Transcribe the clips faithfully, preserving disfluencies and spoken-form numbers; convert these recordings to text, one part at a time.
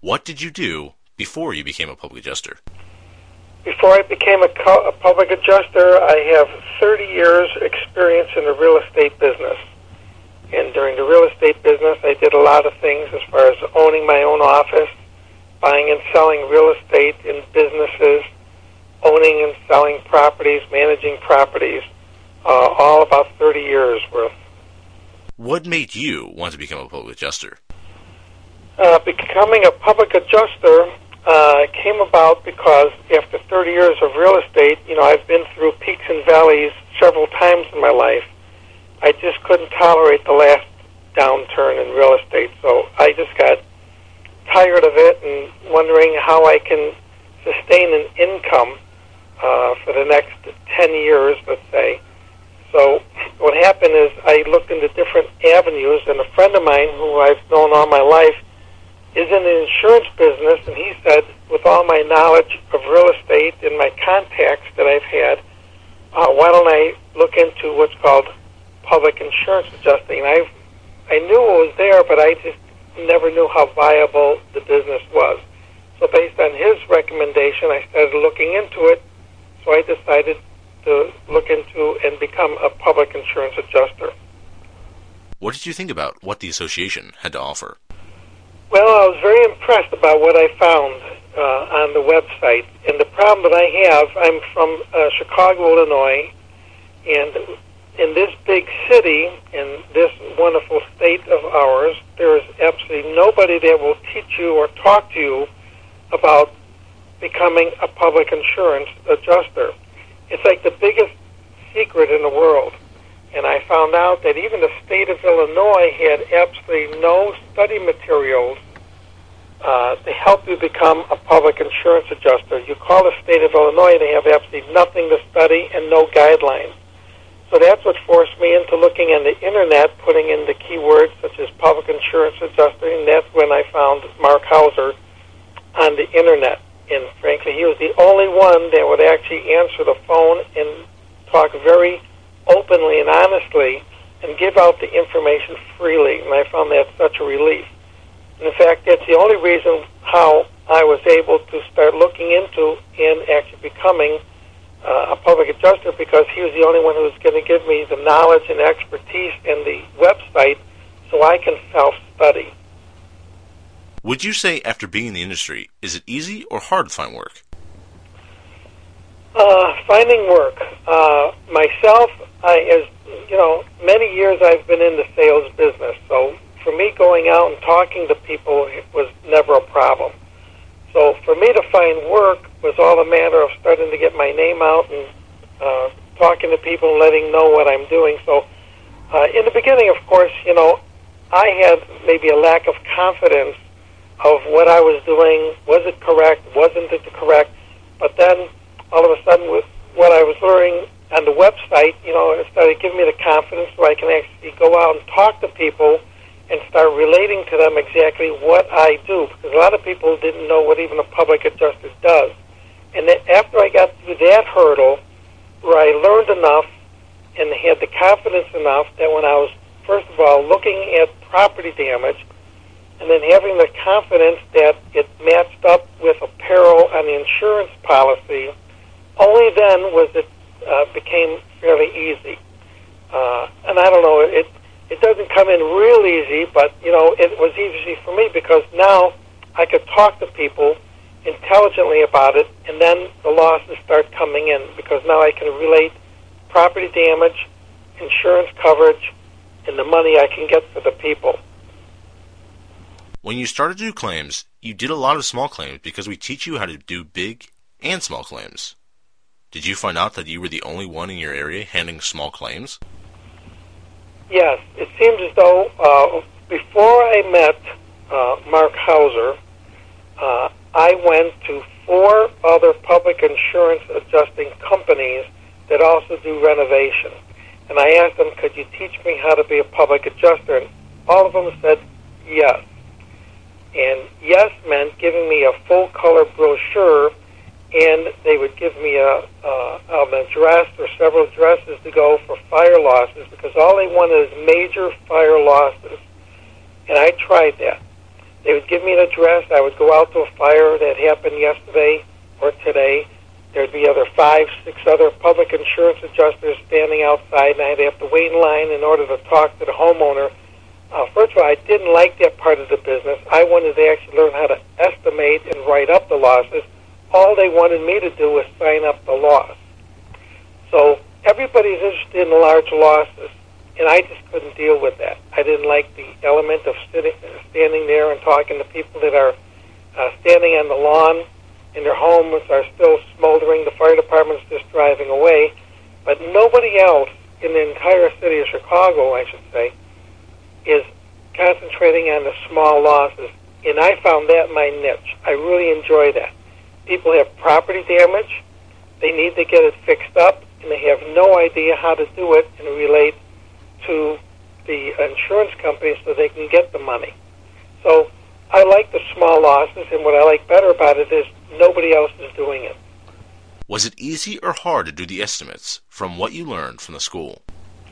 What did you do before you became a public adjuster? Before I became a, co- a public adjuster, I have thirty years experience in the real estate business. And during the real estate business, I did a lot of things as far as owning my own office, buying and selling real estate in businesses, owning and selling properties, managing properties, uh, all about thirty years worth. What made you want to become a public adjuster? Uh, becoming a public adjuster uh, came about because after thirty years of real estate, you know, I've been through peaks and valleys several times in my life. I just couldn't tolerate the last downturn in real estate, so I just got tired of it and wondering how I can sustain an income uh, for the next ten years, let's say. So what happened is I looked into different avenues, and a friend of mine who I've known all my life is in the insurance business, and he said, with all my knowledge of real estate and my contacts that I've had, uh, why don't I look into what's called public insurance adjusting? And I I knew it was there, but I just never knew how viable the business was. So based on his recommendation, I started looking into it, so I decided to look into and become a public insurance adjuster. What did you think about what the association had to offer? Well, I was very impressed about what I found uh, on the website. And the problem that I have, I'm from uh, Chicago, Illinois, and in this big city, in this wonderful state of ours, there is absolutely nobody that will teach you or talk to you about becoming a public insurance adjuster. It's like the biggest secret in the world. And I found out that even the state of Illinois had absolutely no study materials uh, to help you become a public insurance adjuster. You call the state of Illinois, they have absolutely nothing to study and no guidelines. So that's what forced me into looking on the Internet, putting in the keywords such as public insurance adjuster, and that's when I found Mark Hauser on the Internet. And frankly, he was the only one that would actually answer the phone and talk very openly and honestly and give out the information freely, and I found that such a relief. And in fact, that's the only reason how I was able to start looking into and actually becoming uh, a public adjuster, because he was the only one who was going to give me the knowledge and expertise and the website so I can self-study. Would you say, after being in the industry, is it easy or hard to find work? Uh, finding work. Uh, myself, I, as you know, many years I've been in the sales business, so for me going out and talking to people was never a problem. So for me to find work was all a matter of starting to get my name out and uh, talking to people and letting know what I'm doing. So uh, in the beginning, of course, you know, I had maybe a lack of confidence of what I was doing. Was it correct? Wasn't it correct? But then all of a sudden, with what I was learning on the website, you know, it started giving me the confidence so I can actually go out and talk to people and start relating to them exactly what I do, because a lot of people didn't know what even a public adjuster does. And then after I got through that hurdle, where I learned enough and had the confidence enough that when I was, first of all, looking at property damage, and then having the confidence that it matched up with a peril on the insurance policy, only then was it uh, became fairly easy. Uh, and I don't know, it it doesn't come in real easy, but, you know, it was easy for me because now I could talk to people intelligently about it, and then the losses start coming in because now I can relate property damage, insurance coverage, and the money I can get for the people. When you started to do claims, you did a lot of small claims because we teach you how to do big and small claims. Did you find out that you were the only one in your area handling small claims? Yes. It seems as though uh, before I met uh, Mark Hauser, uh, I went to four other public insurance adjusting companies that also do renovation. And I asked them, could you teach me how to be a public adjuster? And all of them said yes. And yes meant giving me a full-color brochure, and they would give me a, uh, an address or several addresses to go for fire losses, because all they wanted is major fire losses. And I tried that. They would give me an address. I would go out to a fire that happened yesterday or today. There'd be other five, six other public insurance adjusters standing outside, and I'd have to wait in line in order to talk to the homeowner. Uh, first of all, I didn't like that part of the business. I wanted to actually learn how to estimate and write up the losses. All they wanted me to do was sign up the loss. So everybody's interested in the large losses, and I just couldn't deal with that. I didn't like the element of sitting, standing there and talking to people that are uh, standing on the lawn and their homes are still smoldering. The fire department's just driving away. But nobody else in the entire city of Chicago, I should say, is concentrating on the small losses. And I found that my niche. I really enjoy that. People have property damage. They need to get it fixed up, and they have no idea how to do it and relate to the insurance company so they can get the money. So I like the small losses, and what I like better about it is nobody else is doing it. Was it easy or hard to do the estimates from what you learned from the school?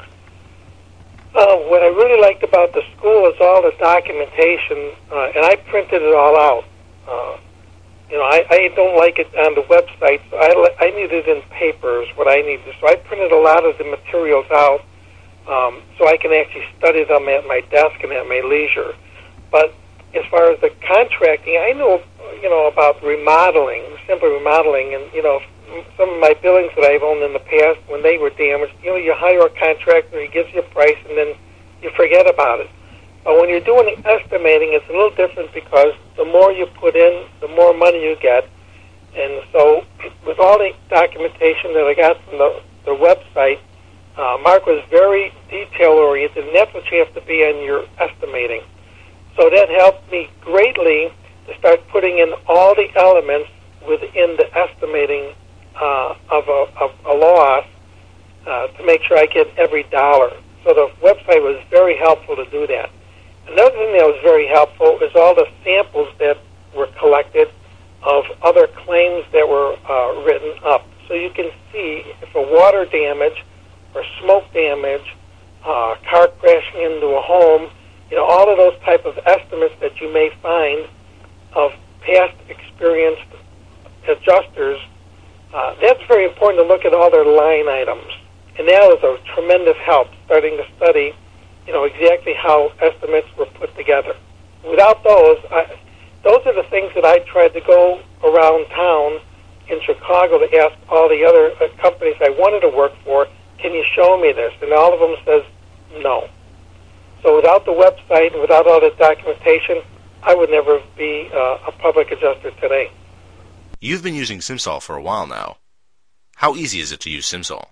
Uh, what I really liked about the school is all the documentation, uh, and I printed it all out. Uh, you know, I, I don't like it on the website, so I, I need it in paper is what I needed. So I printed a lot of the materials out um, so I can actually study them at my desk and at my leisure. But as far as the contracting, I know, you know, about remodeling, simple remodeling, and, you know, some of my buildings that I've owned in the past, when they were damaged, you know, you hire a contractor, he gives you a price, and then you forget about it. But when you're doing the estimating, it's a little different because the more you put in, the more money you get. And so with all the documentation that I got from the, the website, uh, Mark was very detail-oriented, and that's what you have to be in your estimating. So that helped me greatly to start putting in all the elements within the estimating uh, of, a, of a loss uh, to make sure I get every dollar. So the website was very helpful to do that. Another thing that was very helpful is all the samples that were collected of other claims that were uh, written up. So you can see if a water damage or smoke damage, uh, car crashing into a home, you know, all of those type of estimates that you may find of past experienced adjusters, uh, that's very important to look at all their line items. And that was a tremendous help, starting to study, you know, exactly how estimates were put together. Without those, I, those are the things that I tried to go around town in Chicago to ask all the other uh, companies I wanted to work for, can you show me this? And all of them says no. So without the website and without all the documentation, I would never be uh, a public adjuster today. You've been using SimSol for a while now. How easy is it to use SimSol?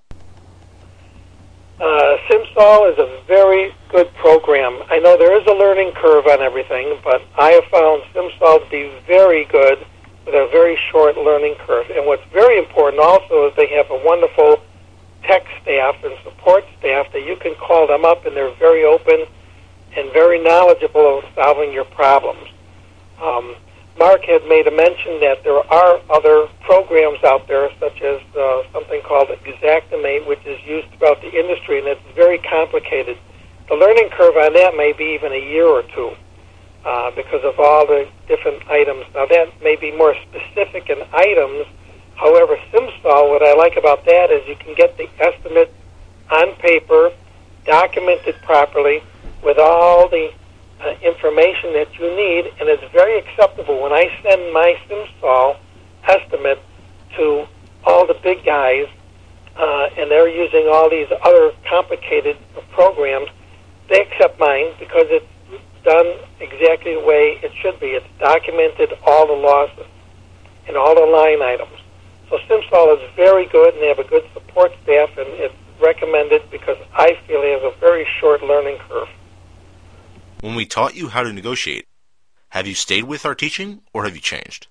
Uh, SimSol is a very good program. I know there is a learning curve on everything, but I have found SimSol to be very good with a very short learning curve. And what's very important also is they have a wonderful tech staff and support staff that you can call them up, and they're very open and very knowledgeable of solving your problems. Um, Mark had made a mention that there are other programs out there, such as uh, something called Xactimate, which is used throughout the industry, and it's very complicated. The learning curve on that may be even a year or two uh, because of all the different items. Now, that may be more specific in items. However, SimSol, what I like about that is you can get the estimate on paper, documented properly, with all the uh, information that you need, and it's very acceptable. When I send my SimSol estimate to all the big guys, uh, and they're using all these other complicated programs, they accept mine because it's done exactly the way it should be. It's documented all the losses and all the line items. So SimSol is very good, and they have a good support staff, and it's recommended because I feel it has a very short learning curve. When we taught you how to negotiate, have you stayed with our teaching, or have you changed?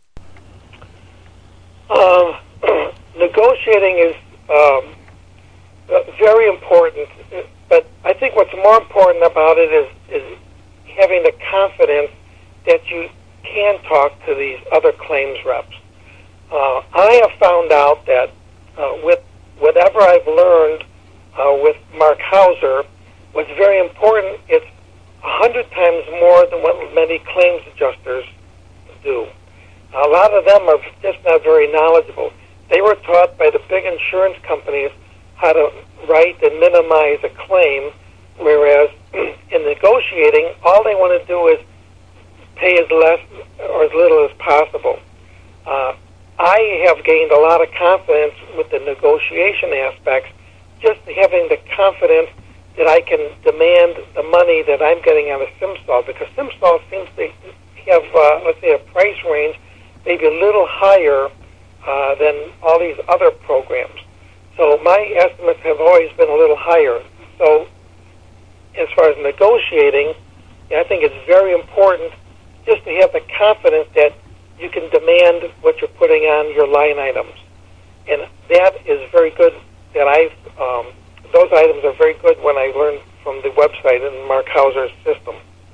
Um, negotiating is um, very important, but I think what's more important about it is, is having the confidence that you can talk to these other claims reps. Uh, I have found out that uh, with whatever I've learned uh, with Mark Hauser, what's very important is a hundred times more than what many claims adjusters do. A lot of them are just not very knowledgeable. They were taught by the big insurance companies how to write and minimize a claim, whereas in negotiating, all they want to do is pay as less or as little as possible. Uh, I have gained a lot of confidence with the negotiation aspects, just having the confidence that I can demand the money that I'm getting out of SimSolve, because SimSolve seems to have, uh, let's say, a price range maybe a little higher uh, than all these other programs. So my estimates have always been a little higher. So as far as negotiating, I think it's very important just to have the confidence that you can demand what you're putting on your line items. And that is very good that I've, um, those items are very good when I learned from the website and Mark Hauser's system.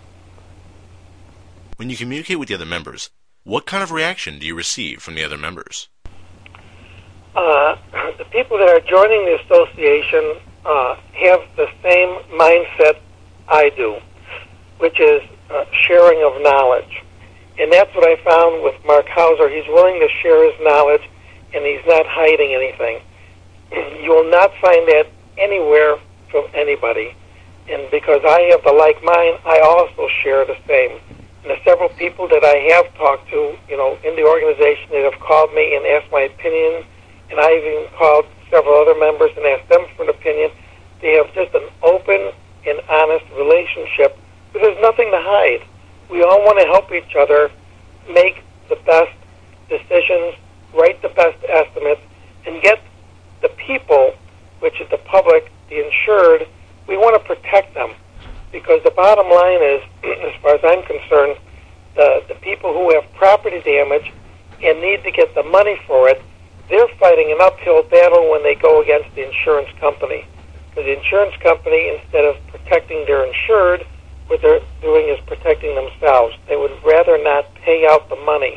When you communicate with the other members, what kind of reaction do you receive from the other members? Uh, the people that are joining the association uh, have the same mindset I do, which is uh, sharing of knowledge. And that's what I found with Mark Hauser. He's willing to share his knowledge, and he's not hiding anything. You will not find that anywhere from anybody. And because I have the like mind, I also share the same. And the several people that I have talked to, you know, in the organization that have called me and asked my opinion, and I even called several other members and asked them for an opinion, they have just an open and honest relationship. But there's nothing to hide. We all want to help each other make the best decisions, write the best estimates, and get the people, which is the public, the insured, we want to protect them. Because the bottom line is, as far as I'm concerned, the, the people who have property damage and need to get the money for it, they're fighting an uphill battle when they go against the insurance company. Because the insurance company, instead of protecting their insured, what they're doing is protecting themselves. They would rather not pay out the money.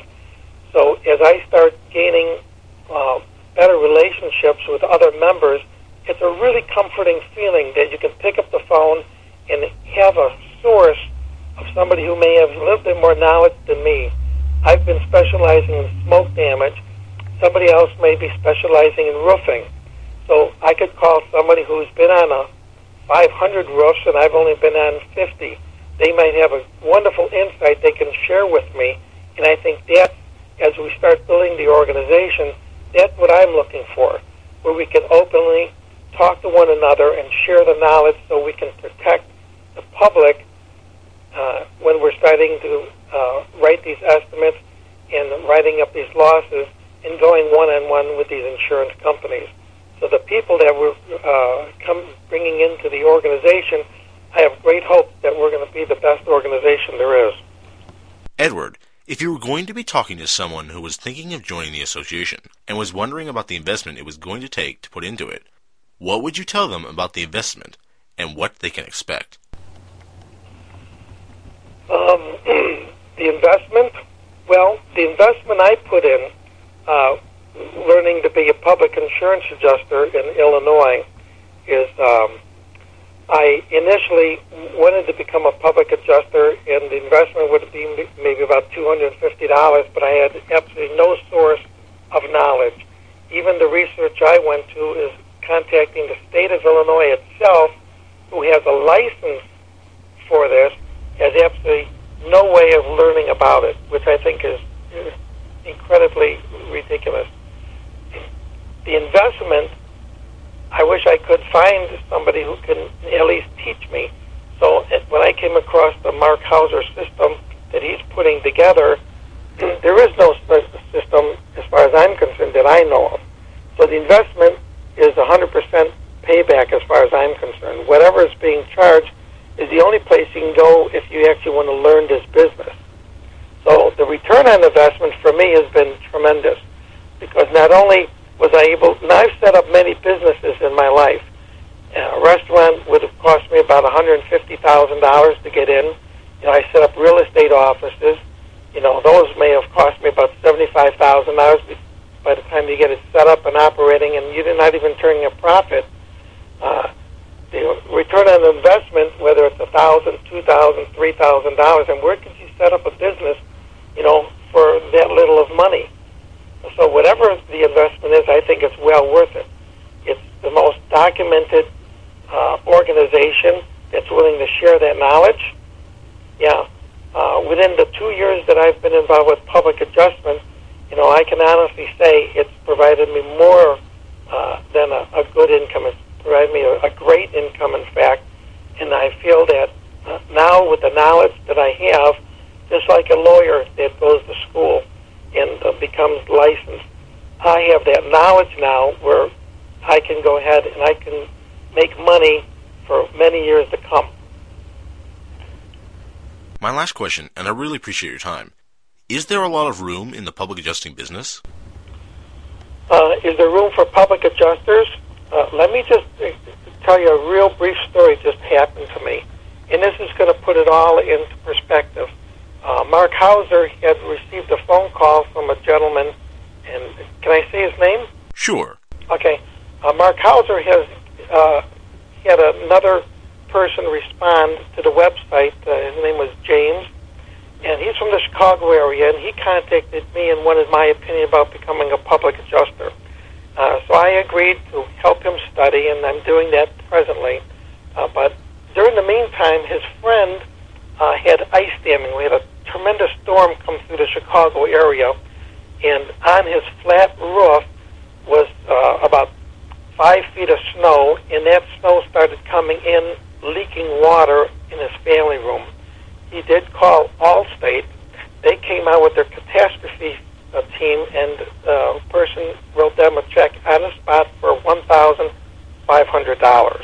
So as I start gaining uh, better relationships with other members, it's a really comforting feeling that you can pick up the phone and have a source of somebody who may have a little bit more knowledge than me. I've been specializing in smoke damage. Somebody else may be specializing in roofing. So I could call somebody who's been on a five hundred roofs and I've only been on fifty. They might have a wonderful insight they can share with me. And I think that, as we start building the organization, that's what I'm looking for, where we can openly talk to one another and share the knowledge so we can protect the public uh, when we're starting to uh, write these estimates and writing up these losses and going one-on-one with these insurance companies. So the people that we're uh, come bringing into the organization, I have great hope that we're going to be the best organization there is. Edward, if you were going to be talking to someone who was thinking of joining the association and was wondering about the investment it was going to take to put into it, what would you tell them about the investment and what they can expect? Um, the investment? Well, the investment I put in, uh, learning to be a public insurance adjuster in Illinois, is um, I initially wanted to become a public adjuster, and the investment would be maybe about two hundred fifty dollars, but I had absolutely no source of knowledge. Even the research I went to is contacting the state of Illinois itself, who has a license for this, has absolutely no way of learning about it, which I think is incredibly ridiculous. The investment, I wish I could find somebody who can at least teach me. So when I came across the Mark Hauser system that he's putting together, there is no system, as far as I'm concerned, that I know of. So the investment is one hundred percent payback as far as I'm concerned. Whatever is being charged is the only place you can go if you actually want to learn this business. So the return on investment for me has been tremendous, because not only was I able, and I've set up many businesses in my life. A restaurant would have cost me about one hundred fifty thousand dollars to get in. You know, I set up real estate offices. You know, those may have cost me about seventy-five thousand dollars by the time you get it set up and operating, and you're not even turning a profit. Uh, the return return on investment, whether it's a thousand, two thousand, three thousand dollars, and where could you set up a business, you know, for that little of money? So whatever the investment is, I think it's well worth it. It's the most documented uh, organization that's willing to share that knowledge. Yeah. Uh, within the two years that I've been involved with Public Adjustment, you know, I can honestly say it's provided me more uh, than a, a good income. It's provided me a, a great income, in fact. And I feel that uh, now with the knowledge that I have, just like a lawyer that goes to school and uh, becomes licensed, I have that knowledge now where I can go ahead and I can make money for many years to come. My last question, and I really appreciate your time. Is there a lot of room in the public adjusting business? Uh, is there room for public adjusters? Uh, let me just uh, tell you a real brief story just happened to me. And this is going to put it all into perspective. Uh, Mark Hauser had received a phone call from a gentleman, and can I say his name? Sure. Okay. Uh, Mark Hauser has uh, had another person respond to the website. Uh, his name was James, and he's from the Chicago area, and he contacted me and wanted my opinion about becoming a public adjuster. Uh, so I agreed to help him study, and I'm doing that presently. Uh, but during the meantime, his friend uh, had ice damming. We had a tremendous storm come through the Chicago area, and on his flat roof was uh, about five feet of snow, and that snow started coming in, leaking water in his family room. He did call Allstate. They came out with their catastrophe uh, team, and a uh, person wrote them a check on the spot for one thousand five hundred dollars.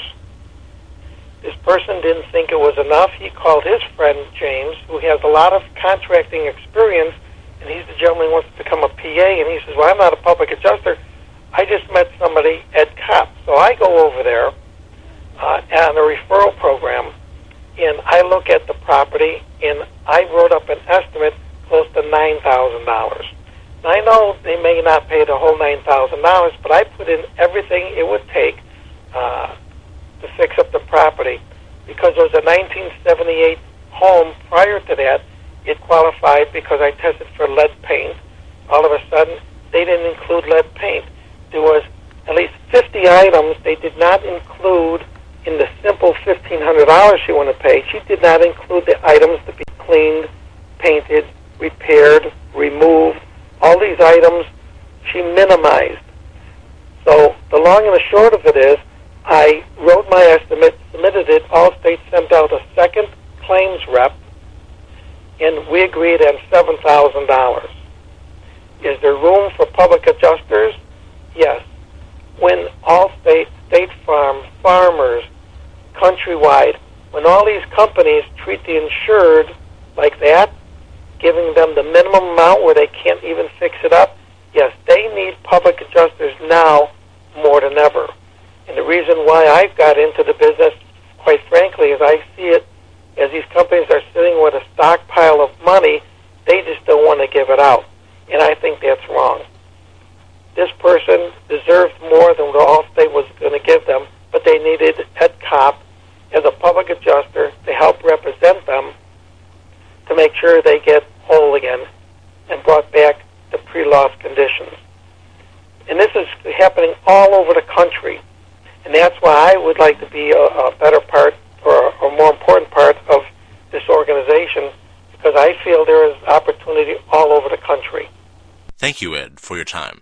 This person didn't think it was enough. He called his friend James, who has a lot of contracting experience, and he's the gentleman who wants to become a P A, and he says, well, I'm not a public adjuster. I just met somebody, Ed Kopp. So I go over there uh, on a referral program, and I look at the property, and I wrote up an estimate close to nine thousand dollars. Now, I know they may not pay the whole nine thousand dollars, but I put in everything it would take uh, to fix up the property. Because it was a nineteen seventy-eight home prior to that, it qualified because I tested for lead paint. All of a sudden, they didn't include lead paint. There was at least fifty items they did not include in the simple fifteen hundred dollars she wanted to pay. She did not include the items to be cleaned, painted, repaired, removed. All these items she minimized. So the long and the short of it is, I wrote my estimate, submitted it, Allstate sent out a second claims rep, and we agreed on seven thousand dollars. Is there room for public adjusters? Yes. When Allstate, State Farm, Farmers, Countrywide, when all these companies treat the insured like that, giving them the minimum amount where they can't even fix it up, yes, they need public adjusters now more than ever. And the reason why I've got into the business, quite frankly, is I see it as these companies are sitting with a stockpile of money, they just don't want to give it out. And I think that's wrong. This person deserved more than what Allstate was going to give them, but they needed Ed Kopp as a public adjuster to help represent them to make sure they get whole again and brought back the pre-loss conditions. And this is happening all over the country. And that's why I would like to be a, a better part or a, a more important part of this organization, because I feel there is opportunity all over the country. Thank you, Ed, for your time.